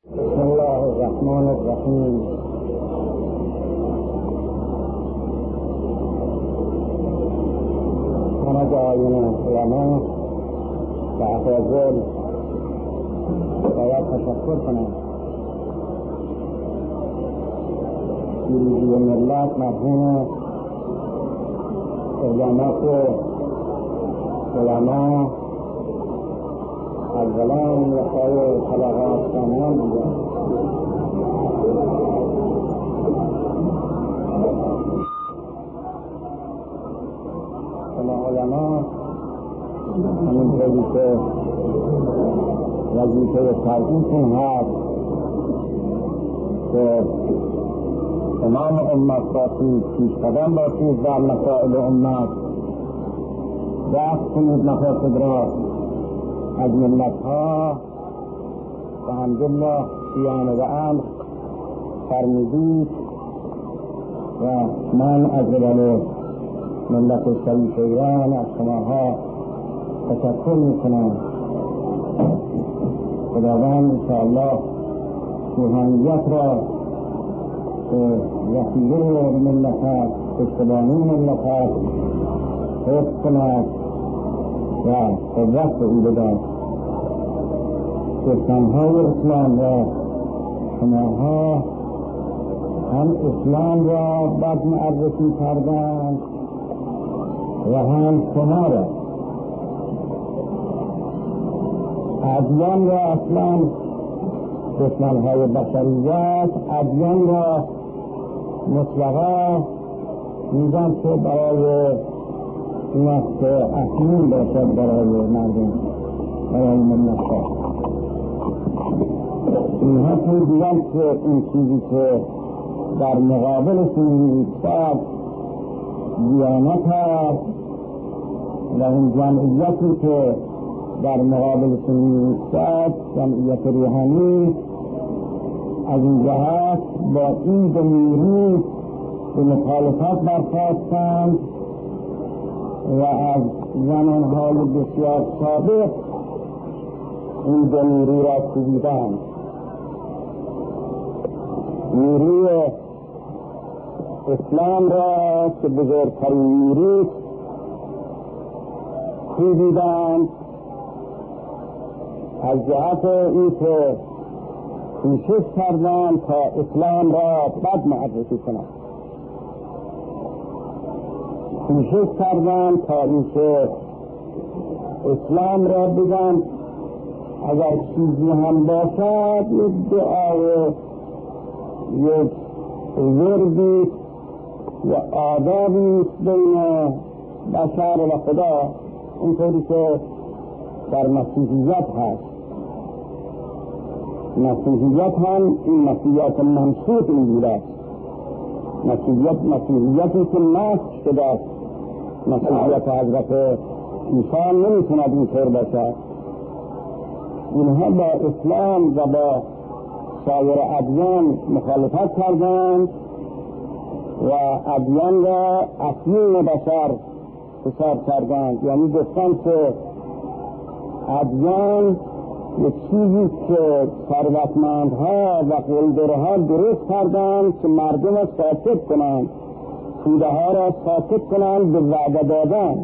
بسم الله الرحمن الرحیم. همه آیین علما و افاضل باید تشکر کنم. پیروزی ملت مرهون اقدامات علما اولان وقای طبقات سامیان بوده. شما علما همین طوری که وظیفه فرعیتون هست که امام امت باشید، پیشقدم باشید در مسائل امت، دست کنید مفاسد را از ملتها و الحمدلله بیان و امر فرمودید و من از قبل ملت شریف ایران از شماها تشکر میکنم. خداوند انشاءالله روحانیت را که وسیله ملت است، پشتبانی ملت است، حفظ کند و قدرت به او بدهد. دشمنهای اسلام را شماها هم اسلام را بد معرفی کردند و هم شما را. ادیان را اصلا دشمنهای بشریت ادیان را مطلقا میگن که برای این است که اصیل باشد برای مردم، برای ملت ها. اینها میگن که این چیزی که در مقابلشون می‌ایستد دیانت هست و این جمعیتی که در مقابلشون می‌ایستد جمعیت روحانی، از این جهت با این دو نیرو به مخالفت برخاستند و از زمانهای بسیار سابق این دو نیرو را کوبیدند. نیروی اسلام را که بزرگترین نیروی کوبیدند از جهت اینکه کوشش کردند تا اسلام را بد معرفی کنند، کوشش کردند تا اینکه اسلام را بگن اگر چیزی هم باشد یک دعای یک وردی و آدابی بین بشر و خدا، اینطوری که در مسیحیت هست. مسیحیت هم این مسیحیت منسوخ این بوده است. مسیحیتی که نسخ شده است. مسیحیت حضرت عیسی نمیتوند اینطور باشد. اینها با اسلام و با سایر ادیان مخالفت کردند و ادیان را اصیل بشر حساب کردند. یعنی گفتند که ادیان یک چیزی که ثروتمندها و قلدرها درست کردند که مردم را ساکت کنند، توده ها را ساکت کنند، به وعده دادن.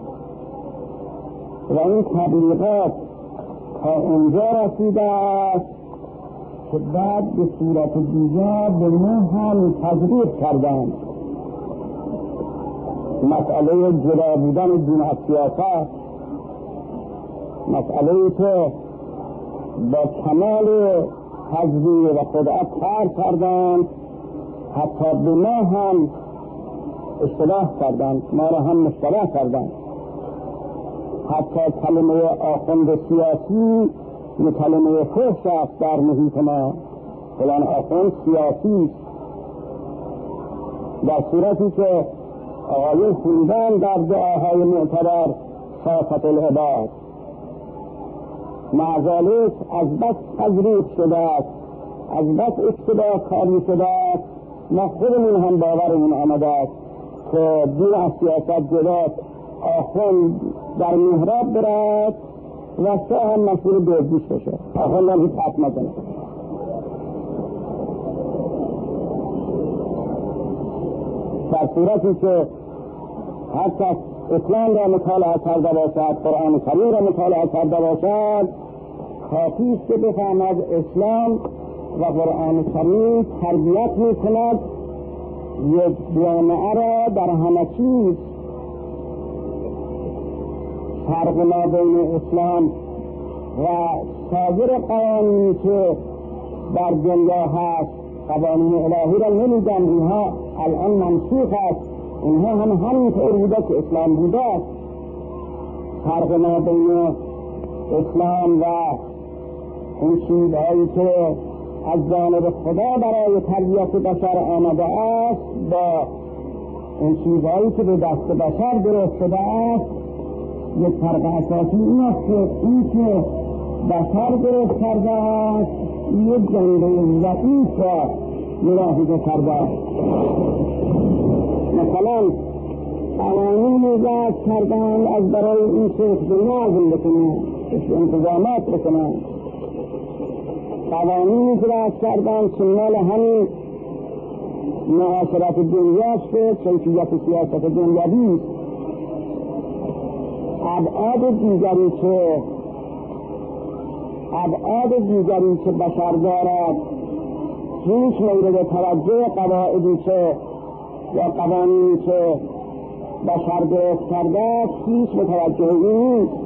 و این تبلیغات تا اونجا رسیده است که بعد به صورت دیگر به ما هم تجریب کردند. مسئله جدا بودن دین از سیاست، مسئله که با کمال تجریب و خدعت کار کردند، حتی به ما هم اشتباه کردند، ما را هم مشتبه کردند. حتی کلمه آخوند سیاسی یه کلمه فحش است در محیط ما. فلان آخوند سیاسی، در صورتی که آقایون خوندن در دعاهای معتبر صافت العباد، معذالک از بس تجریب شده است، از بس اشتباه کاری شده است، ما خودمون هم باورمون آمده است که دین از سیاست جدا آخوند در محراب برد و شاه هم مسئول دزدیش بشه. آخوند هم هیچ حق نکنه. در صورتی که هر کس اسلام را مطالعه کرده باشد، قرآن کریم را مطالعه کرده باشد، کافی است که بفهمد اسلام و قرآن کریم تربیت می‌کند یک جامعه را در همه چیز. فرق ما بین اسلام و سایر قوانینی که در دنیا هست، قوانین الهی را نمی‌گم، اینها الان منسوخ است، اینها هم همینطور بوده که اسلام بوده. فرق ما بین اسلام و اون چیزهایی که از جانب خدا برای تربیت بشر آمده است با اون چیزهایی که به دست بشر درست شده است، یک فرق اساسی این است که این که بشر درست کرده است یک جنبه ضعیف را ملاحظه کرده است. مثلا قوانینی وضع کردن از برای این شخص نظم بکنن، انتظامات بکنن، قوانینی که وضع کردن شمال همین معاشرت دنیاست و کیفیت سیاست دنیوی. ابعاد دیگری که بشر دارد هیچ مورد توجه قواعدی که یا قوانینی که بشر درست کرده هیچ متوجه این نیست.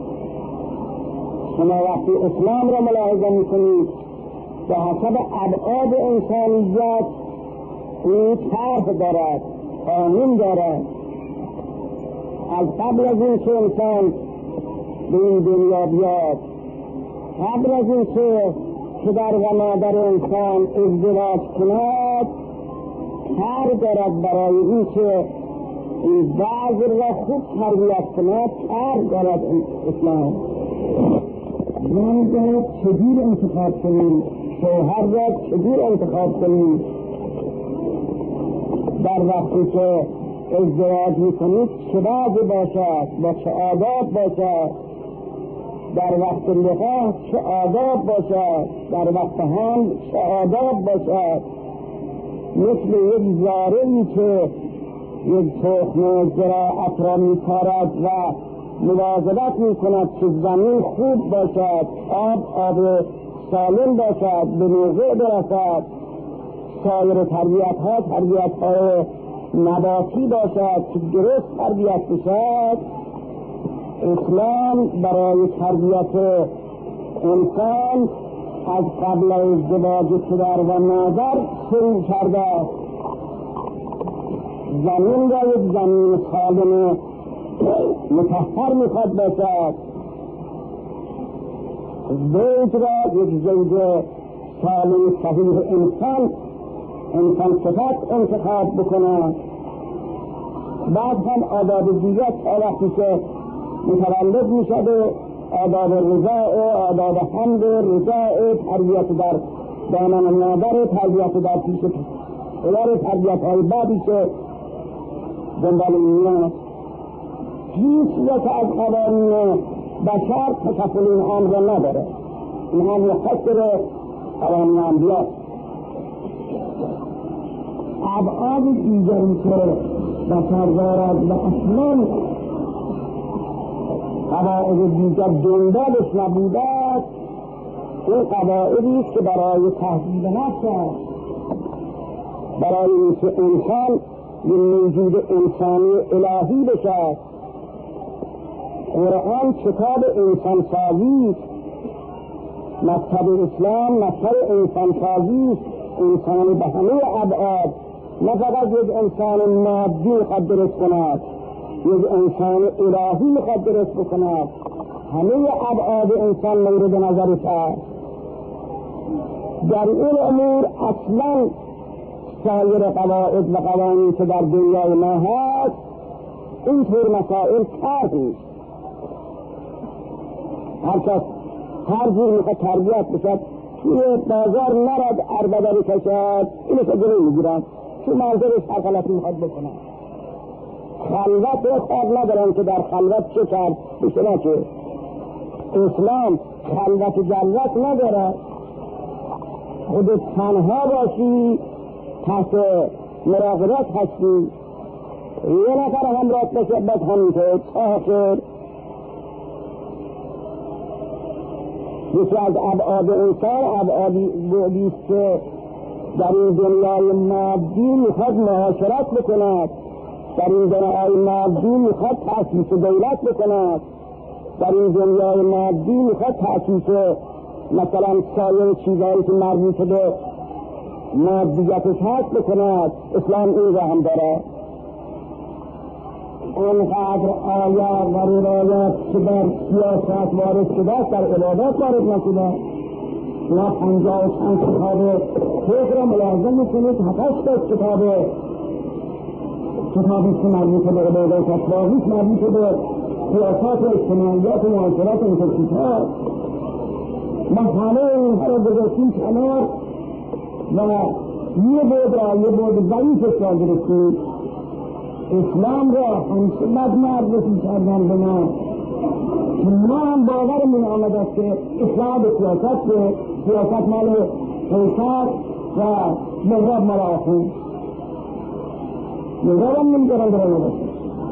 شما وقتی اسلام را ملاحظه میکنید به حسب ابعاد انسانیت این طرح دارد، قانون دارد. از قبل از این که انسان به این دنیا بیاد، قبل از این که پدر و مادر انسان ازدواج کند، طرح دارد برای این که این بعض را خوب تربیت کند، طرح دارد اسلام. زن را چجور انتخاب کنیم، شوهر را چجور انتخاب کنیم، در وقتی که ازدواج میکنید چه وضع باشد، با چه آداب باشد، در وقت لقاح چه آداب باشد، در وقت هم چه آداب باشد. مثل یک زارعی که یک تخم زراعت را میکارد و مواظبت میکند که زمین خوب باشد، آب سالم باشد، به موقع برسد، سایر تربیت‌های نباتی باشد که درست تربیت بشد. اسلام برای تربیت انسان از قبل ازدواج پدر و مادر شروع کرده است. زمین را یک زمین سالم مطهر میخواد باشد، زوج را یک زوج سالم صحیح انسان صفت انتخاب بکنه. بعد هم آداب دیگر تا وقتی که متولد میشد، آداب رضاع، آداب حمل، رضاع، تربیت در دامن مادر، تربیت در پیش پدر، تربیت های بعدی که دنبال میاد. هیچ یک از قوانین بشر تکفل این امر را نداره، این هم مختصر قوانین انبیاء. ابعاد دیگری که بشر دارد و اصلا قواعد دیگر دنبالش نبوده است، این قواعدی است که برای تهذیب نفس است، برای اینکه انسان به موجود انسانی الهی بشد. قرآن کتاب انسان سازی است، مکتب اسلام مکتب انسان سازی است. انسان به همه ابعاد، نه فقط یک انسان مادی خود درست کند، یک انسان الهی خود درست بکند، همه ابعاد انسان مورد نظرش است. در این امور اصلا سایر قواعد و قوانین که در دنیای ما هست اینطور مسائل طرح نیست. هر کس هر جور میخواد تربیت بشد، توی بازار نرد عربده بکشد، اینو که جلوی میگیرن، تو منظرش هر غلطی میخواد بکنن. خلوت رو خواب ندارن که در خلوت چه کرد بشنا که اسلام خلوت جلوت ندارد. خودت تنها باشی، تحت مراقبت هستی، یه نفر همراه باشه بس همینطور تا آخر. یکی از ابعاد انسان ابعادی بودیست که در این دنیای مادی میخواد معاشرت بکند، در این دنیای مادی میخواد تأسیس دولت بکند، در این دنیای مادی میخواد تأسیس مثلا سایر چیزهایی که مربوط به مادیتش هست بکند. اسلام این را هم داره. اونقدر آیات و روایات که در سیاست وارد شده در عبادات وارد نشده. شما 50 و چند کتاب فقه را ملاحظه میکنید، 7-8 کتابی که مربوط به عبادات است، باقیش مربوط به سیاست و اجتماعیات و معاشرات و انتخابات. ما همه اینها را گذاشتیم کنار و یه بود را یه بود ضعیفش را گرفتیم. اسلام را همیشه بد معرفی کردن به ما. ما هم باورمون آمد است که اصلاح به سیاست مال قیصر و مهراب مال آخون. مهراب هم نمیدارن برای باشه.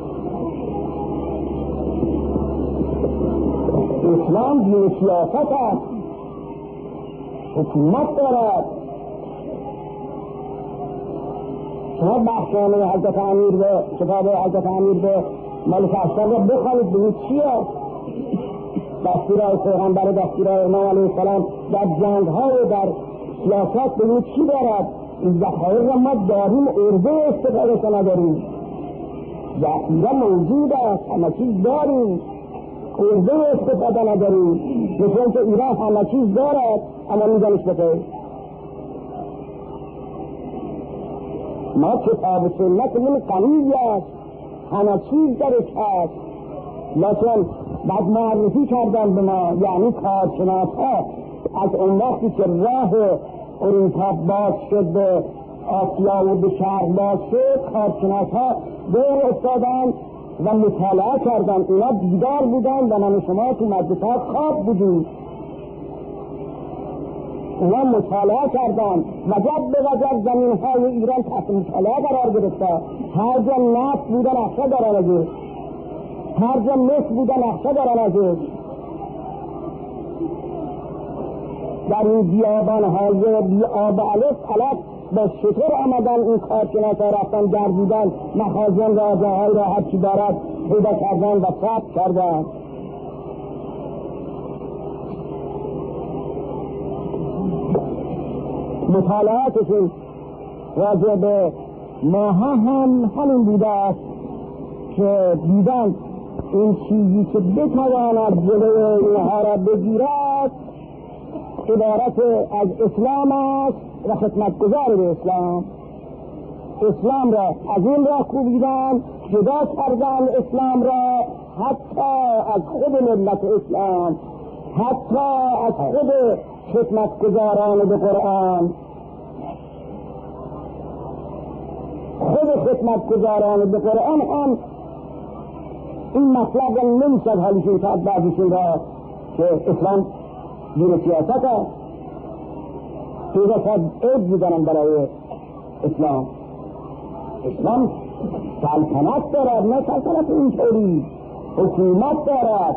اسلام دین سیاست است، حکومت دارد. شما بحثانه حضرت امیر به کتاب حضرت امیر به مالک اشتر را بخوانید ببینید چی است. دستورهای پیغمبر، دستورهای امام علیه السلام در جنگ‌ها و در سیاست ببینید چی دارد. این ذخایر را ما داریم، عرضه استفادهش نداریم. ذخیره موجود است، همه چیز داریم، عرضه استفاده نداریم. مثل که ایران همه چیز دارد اما میزنش بخیر. ما کتاب سنتمون قوی است، همه چیز درش هست، لیکن بعد معرفی کردن به ما، یعنی کارشناس ها از اون وقتی که راه اروپا باز شد به آسیا و به شرق باز شد، کارشناس ها دور افتادن و مطالعه کردن. اونا بیدار بودن و من شما تو مدرسه خواب بودیم. اونا مطالعه کردن، وجب به وجب زمین های ایران تحت مطالعه قرار گرفته. هر جا نفت بوده نقشه دارن ازش، هر جا مصر بوده نقشه دارن ازش. در این بیابان های بی آب الف علف به شطور آمدن این کارشناس ها، رفتن گردیدن مخازن را، جاهای را هرچی دارد پیدا کردن و ثبت کردن. مطالعاتشون راجع به ماها هم همین بوده است که دیدن این چیزی که بتواند جلوی اینها را بگیرد عبارت از اسلام است و خدمتگزار به اسلام. اسلام را از این راه کوبیدن، جدا کردن اسلام را حتی از خود ملت اسلام، حتی از خود خدمتگزاران به قرآن. خود خدمتگزاران به قرآن هم این مطلب را نمیشد حالیشون کرد بعضیشون را که اسلام دین سیاست است. پیدا شد عید بودنم برای اسلام. اسلام سلطنت دارد، نه سلطنت اینطوری، حکومت دارد.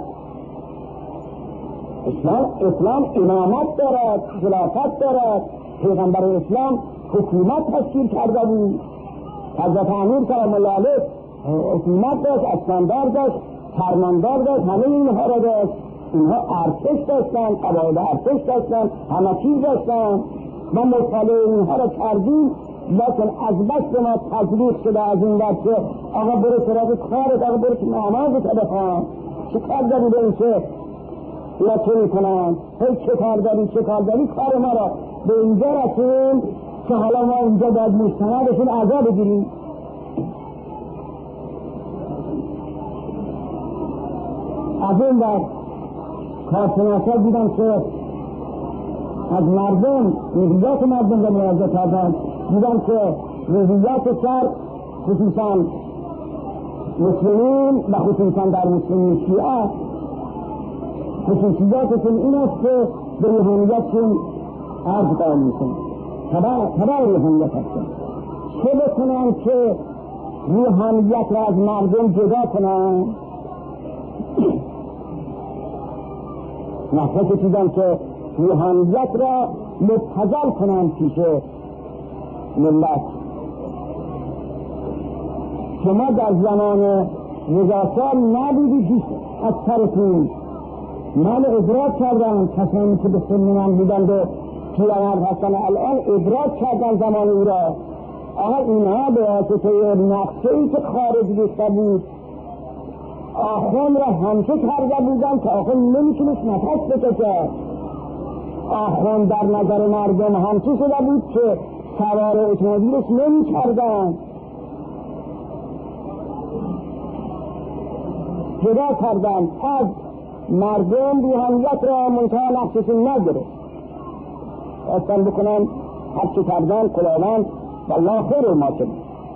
اسلام امامت دارد، خلافت دارد. پیغمبر اسلام حکومت تشکیل کرده بود. حضرت امیر کرام الله علیه حکومت داشت، اسفندار داشت، فرماندار داشت، همه اینها را داشت. اینها ارتش داشتن، قواعد ارتش داشتن، همه چیز داشتن. ما مطالعه اینها را کردیم، لیکن از بس ما تزریق شده از این وقت که آقا برو سراغ کارت، آقا برو که نمازت بخوان، چه کار داری به این که اینا چه میکنن؟ چه کار داری کار ما را به اینجا رسون که حالا ما اینجا باید مستندشون اعضا بگیریم. از این وقت کارشناسا دیدن که از مردم روحیات مردم را ملاحظه کردن، دیدن که روحیات شرق خصوصا مسلمین و خصوصا در مسلمین شیعه خصوصیاتشون این است که به روحانیتشون عرض قائل میشن، تبع روحانیت هستن. چه بکنن که روحانیت را از مردم جدا کنن؟ نحوه کشیدن که روحانیت را مبتذل کنن پیش ملت. شما در زمان رضاشاه نبودید اکثرتون. من ادراک کردم، کسانی که به سن من بودند و پیرمرد هستن الان ادراک کردن زمان او را. آقا اینها به واسطه نقشه‌ای که خارج گشته بود آخوند را همچه کرده بودن که آخوند نمیتونست نفس بکشه. آخوند در نظر مردم همچه شده بود که سوار اتومبیلش نمی کردن. جدا کردن از مردم روحانیت را منتها نقششون نگرفت. اصلا بکنن هرچه کردن کلاهان والله خیر ما شد،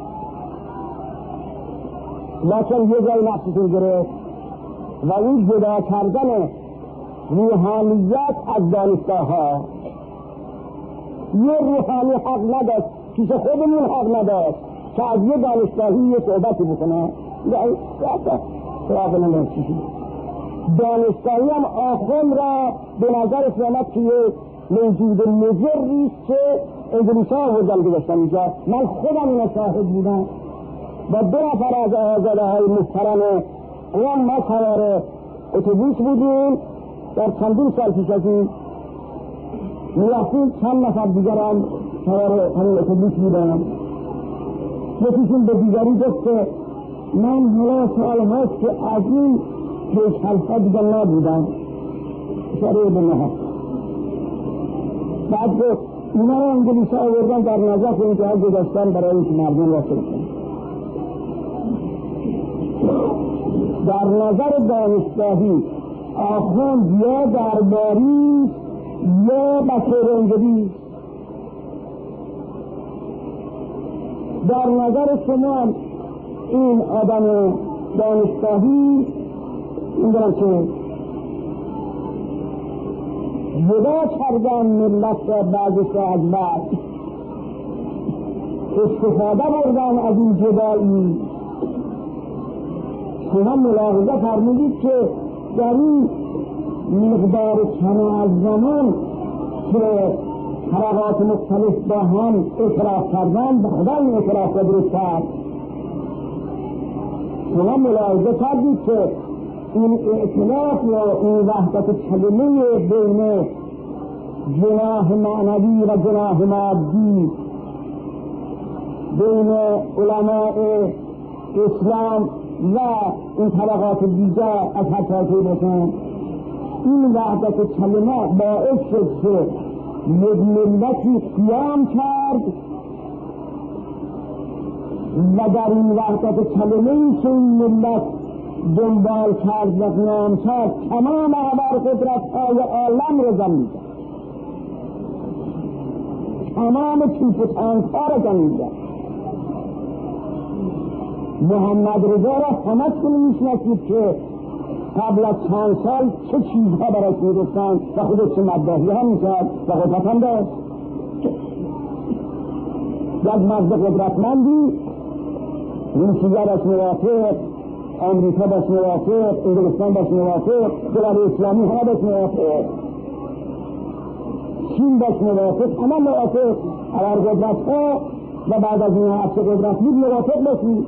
لیکن یه جای نقششون گرفت و این جدا کردن روحانیت از دانشگاه ها. یه روحانی حق نداشت، پیش خودمون حق نداشت که از یه دانشگاهی یه صحبتی بکنه. دانشگاهی هم آخوند را به نظر سلامت که یه موجود مجریست که انگلیس ها هردن گذاشتن اینجا. من خودم اینا شاهد بودم و 2 نفر از آزاده های محترم قوم ما سوار اتوبوس بودیم در چندین سال پیش از این. میرفتیم چند نفر دیگرم سوار همین اتوبوس بودم. یکیشون به دیگری گفت که من حالا سوال هست که از این پیش‌خلف‌ها دیگر نبودم، اشاره به نهار. بعد گفت اینا را انگلیس ها آوردن در نظر اینجا گذاشتن برای اینکه مردم را سرکن. در نظر دانشگاهی آخوند یا درباری یا بچه انگلیس. در نظر شما این آدم دانشگاهی این دارم که جدا کردن ملت را بعضش را از بعض، استفاده بردن از این جدایی. شما ملاحظه فرمودید که در این مقدار کم از زمان که طبقات مختلف با هم اعتراف کردن به خدا این اعتراف را درست کرد. شما ملاحظه کردید که این ائتلاف و این وحدت کلمه بین جناح معنوی و جناح مادی، بین علماء اسلام و این طبقات دیگر از هر طرفی باشند، این وحدت کلمه باعث شد که یک ملتی قیام کرد و در این وحدت کلمه‌ای که این ملت دنبال کرد و قیام کرد تمام ابرقدرت‌های عالم را زمین کرد، تمام توپ و تانک‌ها را زمین کرد. محمد رضا را همتون میشناسید که قبل از چند سال چه چیزها براش میگفتن و خودش چه مداحی هم میکرد و قدرت هم داشت. یک مرد قدرتمندی، روسیه باش موافق، امریکا باش موافق، انگلستان باش موافق، دولت اسلامی ها باش موافق، چین باش موافق، همه موافق. ابرقدرت ها و بعد از این هفته قدرت بود موافق باشید.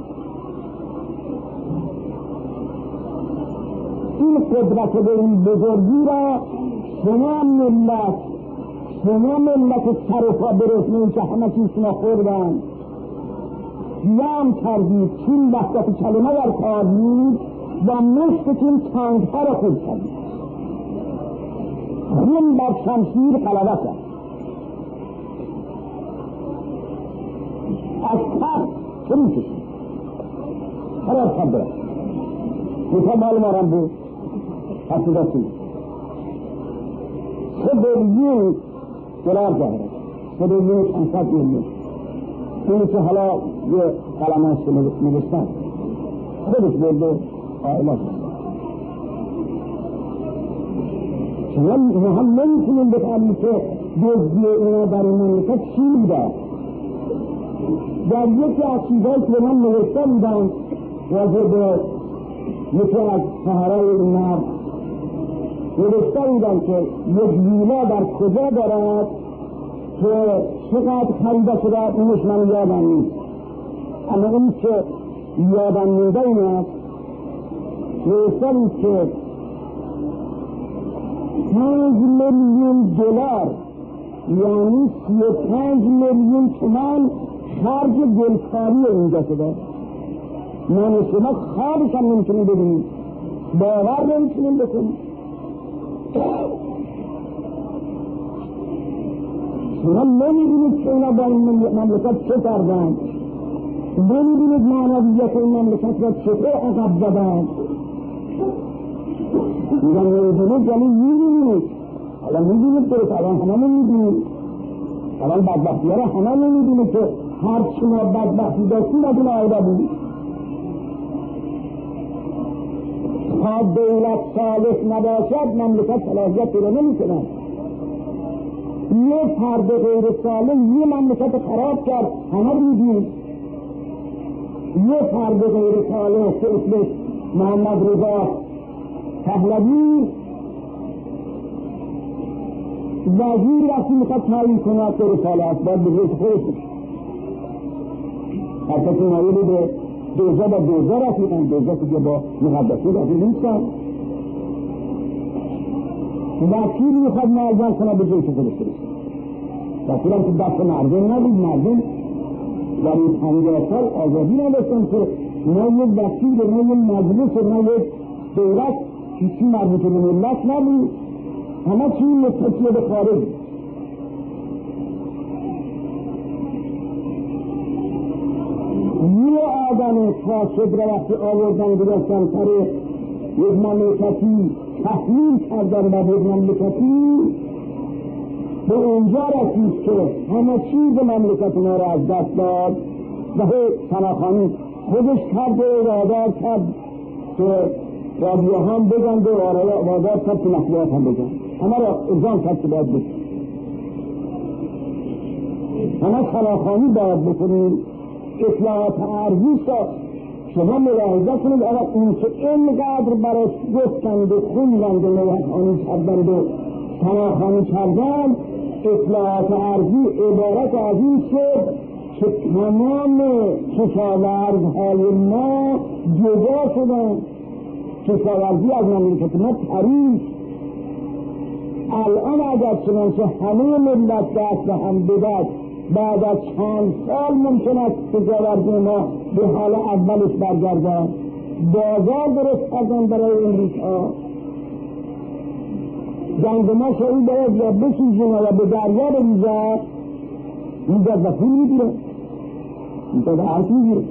این قدرت به این بزرگی را شما ملت سرفا برسنین که همه چیز شما خوردن قیام کردید. چین وحدت کلمه در کار بود و مشتتون تنگها را خود کردید. خون بر شمشیر غلبه کرد. از تخت چه میکشید؟ قرار کرده میخواه مال مارم بود حسیداتی $3 بیلیون ظاهره، $3,500 میلیون. اینی که حالا یه قلمانش نوشتن خودش برده آئلات. شما هم نمیتونیم بفهمید که دزدی اینا در این مملکت چی بوده. در یکی از چیزهایی که من نوشته بودم راجع به یکی از شهرهای این مرد نوشته بودم که یک ویلا در کجا دارد که چقدر خریده شده اینش من یادم نیست، اما این که یادم میده این است نوشته بود که 5 میلیون دلار یعنی 35 میلیون تومان خرج دلکاری اینجا شده. من شما خوابش هم نمیتونیم ببینیم، باور نمیتونیم بکنیم. شما نمیدونید که اونا با این مملکت چه کردن، نمیدونید معنویت این مملکت را چطور عقب زدن. میگم نمیدونید یعنی میدونید، الان میدونید درست، الان همه میدونید، الان بدبختی ها را همه نمیدونید که هر چی ما بدبختی داشتیم از این آیده بود. تا دولت صالح نباشد مملکت صلاحیت پیدا نمی‌کند. یه فرد غیر صالح یه مملکت خراب کرد، همه دیدیم. یه فرد غیر صالح که اسمش محمد رضا پهلوی وزیر وقتی میخواد تعیین کنه که رساله است باید بزرگ خودش هر کسی نایلی به دوزه با دوزه رسیدن، دوزه که با مقدسی رسید نیستن. وکیل میخواد معظم کنه به جایش خودش برسید، وکیل هم که دست مردم نبود، مردم در این 50 سال آزادی نداشتن که نه یک وکیل نه یک مجلس نه یک دولت چیزی مربوط به ملت نبود، همه چی متکیه به خارج. یه آدم فاسد را وقتی آوردن گذاشتن سر یک مملکتی تحمیل کردن و یک مملکتی به اونجا رسید که همه چیز مملکت ما را از دست داد و فراخانی خودش کرد و وادار کرد که رادیو هم بگند و وادار کرد که نقلیات هم بگند، همه را ارزان کرد که باید بگند، همه فراخانی باید بکنید. اطلاعات ارضی شما ملاحظه کنید، اگر این که اینقدر براش گفتند و خوندند و نوحانی کردند و فراخانی کردند، اطلاعات ارضی عبارت از این شد که تمام کشاورزهای ما جدا شدند. کشاورزی از مملکت ما پرید. الان اگر چنانچه همه ملت دست به هم بدهد بعد از چند سال ممکن است کشاورزی ما به حال اولش برگردد. بازار درست کردن برای امریکا، گندما شایی باید یا بسوزونه یا به دریا بریزد، اینجا به پول میگیره، اینجا به عرض میگیره.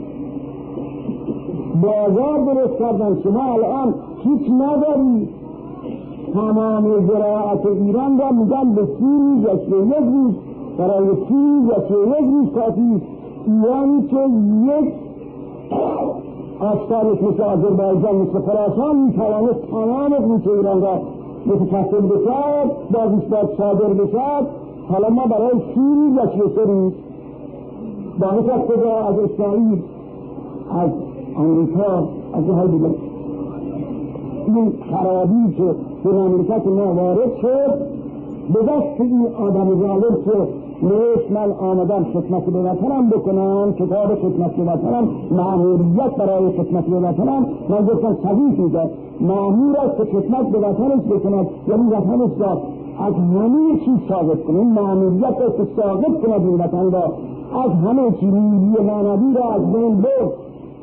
بازار درست کردن. شما الان هیچ نداری، تمام زراعت ایران را میگن به 30 روز یا 31 روز، برای 30 یا 31 روز کافی. ایرانی که یک آستانش مثل آذربایجان مثل خراسان میتوانست تمام قوت ایران را متکثر بشد، بازیش باید صادر بشد. حالا ما برای 30 روز یا 33 روز باید از کجا؟ از اسرائیل، از امریکا، از جاهای دیگر. این خرابی که به مملکت ما وارد شد به دست این آدم ظالم که نوشت من آمدم خدمت به وطنم بکنم، کتاب خدمت به وطنم، مأموریت برای خدمت به وطنم. من گفتم صحیح میگه، مأمور است که خدمت به وطنش بکند، یعنی وطنش را از همه چیز ثابت کنه. این مأموریت است که ثابت کند این وطن را از همه چیز. نیروی معنوی را از بین برد.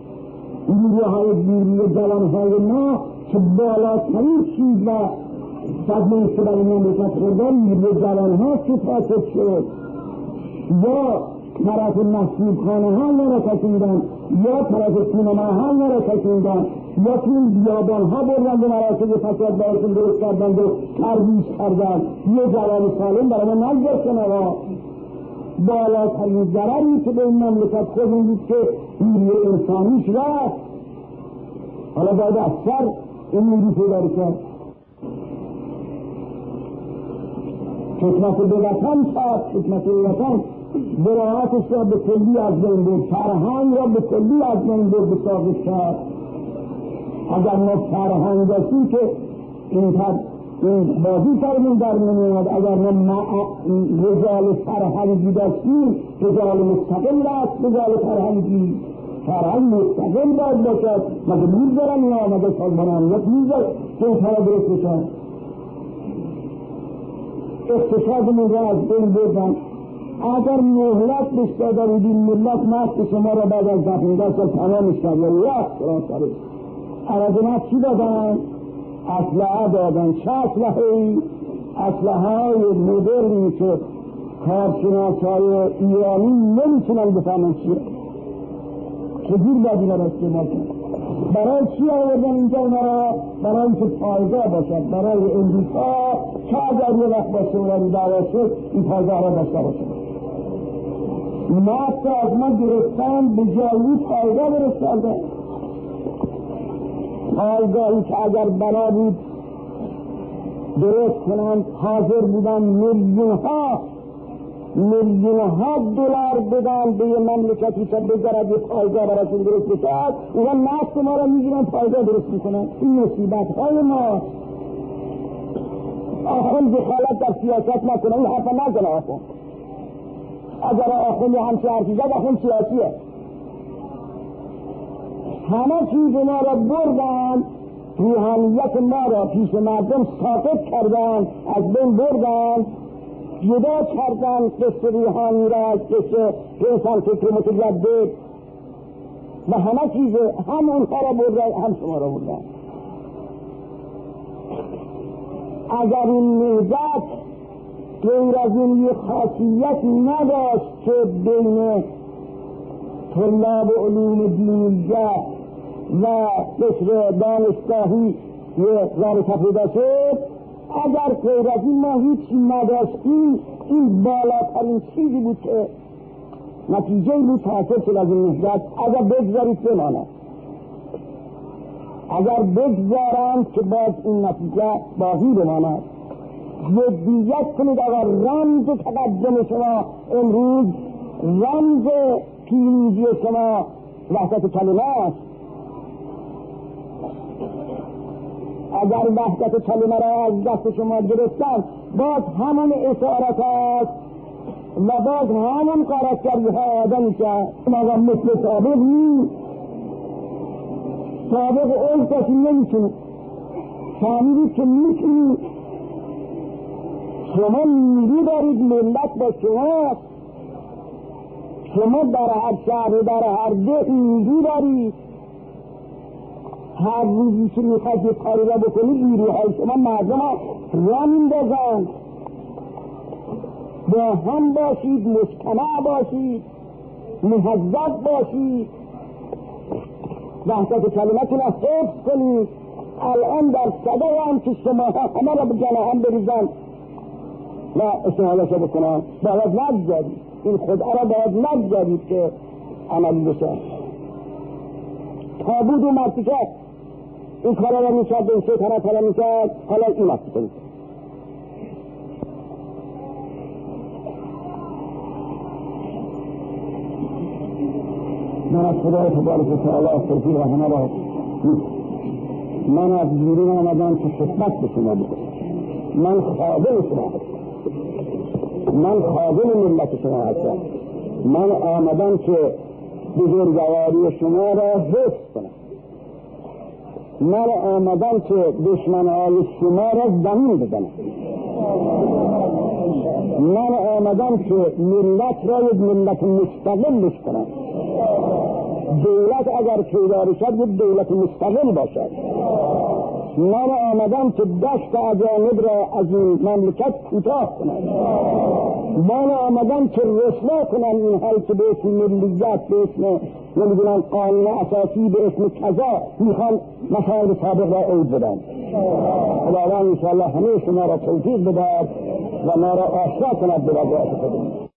نیروی جوانهای ما که بالاترین چیز و تضمین شدن مملکت خوردن نیروی جوانها که فاسد شد، یا طرف محصول خانه ها نرا کشیدن، یا طرف سینما ها نرا کشیدن، یا توی بیابان ها بردند و مراسم فساد باشون درست کردند و ترویج کردند. یه جوان سالم برای من نگذاشتن. آقا بالاترین ضرری که به این مملکت خود این بود که نیروی انسانیش رفت. حالا باید از سر این نیروی پیدا کرد. خدمت به وطن کرد، خدمت به وطن براعتش را به کلی از بین برد، فرهنگ را به کلی از بین برد، به ساقط کرد. اگر ما فرهنگ داشتیم که این بازی فرمون در نمیاد، اگر ما رجال فرهنگی داشتیم، رجال مستقل است، رجال فرهنگی فرهنگ مستقل باید باشد. مگه میذارن یا مگه سالمان امنیت میذاره که این طرح درست بشن؟ اقتصادمون را از بین بردن. اگر مهلت بشتاده بودیم ملت مست شما را بعد از 15 سال تمام شد یا وقت را سرش عرضنات چی دادن؟ اسلحه دادن. چه اسلحه‌ای؟ اسلحه‌های مدرنی که کارشناس‌های ایرانی نمیتونن بفهمن چیه، چجور باید اینا را استعمال کنن. برای چی آوردن اینجا اینا را؟ برای اینکه پایگاه باشد برای امریکا که اگر یه وقت با شوروی دعوا شد این پایگاه را داشته باشد. نفت از ما گرفتن به جایی پایگاه درست کردن. پایگاهی که اگر بنا بود درست کنند حاضر بودن میلیون‌ها دلار بدن به یه مملکتی که بذارد یه پایگاه براشون درست بشد. اونا نفت ما را میگیرن پایگاه درست میکنن. این مصیبت های ما. آخوند دخالت در سیاست نکنه، این حرفا نزنه. آخوند اگر آخوند همچه حرفی زد آخوند سیاسیه. همه چیز ما را بردن، روحانیت ما را پیش مردم ساقط کردن، از بین بردن، جدا کردن قصه روحانی را از قصه انسان فکر متجدد و همه چیز هم اونها را بردن هم شما را بردن. اگر این نهضت غیر از این یه خاصیت نداشت که بین طلاب علوم دینیه و قشر دانشگاهی یه رابطه پیدا شد، اگر غیر از این ما هیچ نداشتیم، این بالاترین چیزی بود که نتیجه بود حاصل شد از این نهضت. اگر بگذارید بماند، اگر بگذارند که باز این نتیجه باقی بماند. جدیت کنید. اگر رمز تقدم شما امروز، رمز پیروزی شما وحدت کلمه است. اگر وحدت کلمه را از دست شما گرفتن، باز همون اسارت است و باز همون قرارگری ها آدمی که مگم مثل سابق نیست. سابق اون کسی نمیتونه، فهمیدید که میتونید. شما نیرو دارید، ملت با شماست. شما در هر شهر و در هر ده نیرو دارید. هر روزی که میخواید یک کاری را بکنید، نیروهای شما مردم را میندازند. با هم باشید، مجتمع باشید، مهذب باشید، وحدت کلمتون را حفظ کنید. الان در صدای هم که شما همه را به جانه هم بریزن و استحالش را بکنن، باید نگذارید. این خدعه را باید نگذارید که عملی بشه. تابود و مرتکه این کارا را میکرد، این شیطنت ها را میکرد، حالا این مرتکه میکرد. من از خدای تبارک و تعالی توفیق و همه را من از بیرون آمدم که خدمت به شما بکنم. من خادم شما هستم، من خادم ملت شما هستم. من آمدم که بزرگواری شما را حفظ کنم. من آمدم که دشمنهای شما را زمین بزنم. من آمدم که ملت را یک ملت مستقلش کنم. دولت اگر پیدا شد یک دولت مستقل باشد. من آمدم که دست اجانب را از این مملکت کوتاه کنم. من آمدم که رسوا کنم این حال که به اسم ملیت، به اسم نمیدونم قانون اساسی، به اسم کذا میخوان مسائل سابق را عود بدن. خداوند انشاءالله همه شما را توفیق بدهد و ما را آشنا کند به وضعیت خودمون.